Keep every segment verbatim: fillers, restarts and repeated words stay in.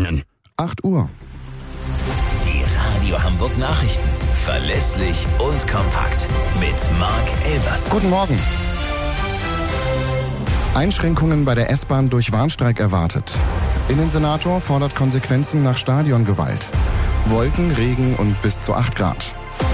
Ihnen? acht Uhr. Die Radio Hamburg Nachrichten. Verlässlich und kompakt. Mit Marc Elvers. Guten Morgen. Einschränkungen bei der S-Bahn durch Warnstreik erwartet. Innensenator fordert Konsequenzen nach Stadiongewalt. Wolken, Regen und bis zu acht Grad.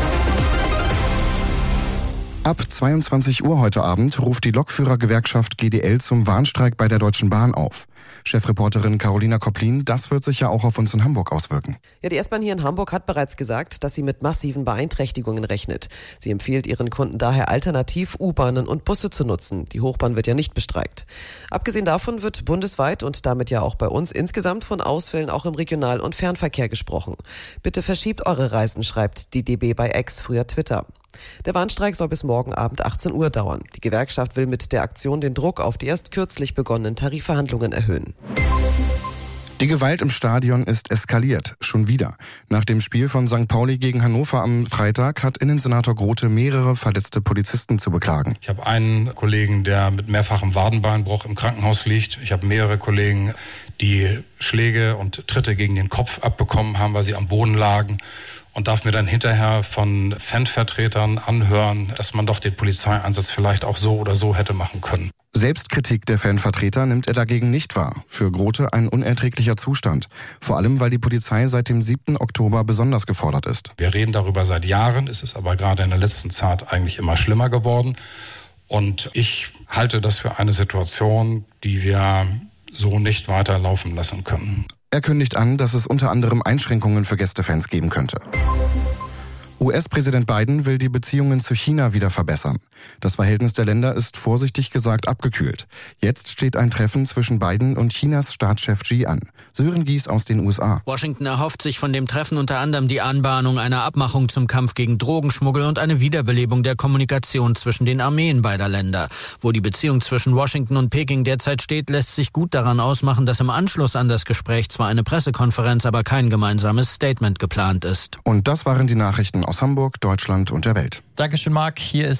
Ab zweiundzwanzig Uhr heute Abend ruft die Lokführergewerkschaft G D L zum Warnstreik bei der Deutschen Bahn auf. Chefreporterin Carolina Koplin, das wird sich ja auch auf uns in Hamburg auswirken. Ja, die S-Bahn hier in Hamburg hat bereits gesagt, dass sie mit massiven Beeinträchtigungen rechnet. Sie empfiehlt ihren Kunden daher alternativ U-Bahnen und Busse zu nutzen. Die Hochbahn wird ja nicht bestreikt. Abgesehen davon wird bundesweit und damit ja auch bei uns insgesamt von Ausfällen auch im Regional- und Fernverkehr gesprochen. Bitte verschiebt eure Reisen, schreibt die D B bei X, früher Twitter. Der Warnstreik soll bis morgen Abend achtzehn Uhr dauern. Die Gewerkschaft will mit der Aktion den Druck auf die erst kürzlich begonnenen Tarifverhandlungen erhöhen. Die Gewalt im Stadion ist eskaliert, schon wieder. Nach dem Spiel von Sankt Pauli gegen Hannover am Freitag hat Innensenator Grote mehrere verletzte Polizisten zu beklagen. Ich habe einen Kollegen, der mit mehrfachem Wadenbeinbruch im Krankenhaus liegt. Ich habe mehrere Kollegen, die Schläge und Tritte gegen den Kopf abbekommen haben, weil sie am Boden lagen. Und darf mir dann hinterher von Fanvertretern anhören, dass man doch den Polizeieinsatz vielleicht auch so oder so hätte machen können. Selbstkritik der Fanvertreter nimmt er dagegen nicht wahr. Für Grote ein unerträglicher Zustand. Vor allem, weil die Polizei seit dem siebten Oktober besonders gefordert ist. Wir reden darüber seit Jahren, es ist aber gerade in der letzten Zeit eigentlich immer schlimmer geworden. Und ich halte das für eine Situation, die wir so nicht weiter laufen lassen können. Er kündigt an, dass es unter anderem Einschränkungen für Gästefans geben könnte. U S-Präsident Biden will die Beziehungen zu China wieder verbessern. Das Verhältnis der Länder ist vorsichtig gesagt abgekühlt. Jetzt steht ein Treffen zwischen Biden und Chinas Staatschef Xi an. Sören Gies aus den U S A. Washington erhofft sich von dem Treffen unter anderem die Anbahnung einer Abmachung zum Kampf gegen Drogenschmuggel und eine Wiederbelebung der Kommunikation zwischen den Armeen beider Länder. Wo die Beziehung zwischen Washington und Peking derzeit steht, lässt sich gut daran ausmachen, dass im Anschluss an das Gespräch zwar eine Pressekonferenz, aber kein gemeinsames Statement geplant ist. Und das waren die Nachrichten aus Hamburg, Deutschland und der Welt. Dankeschön, Marc. Hier ist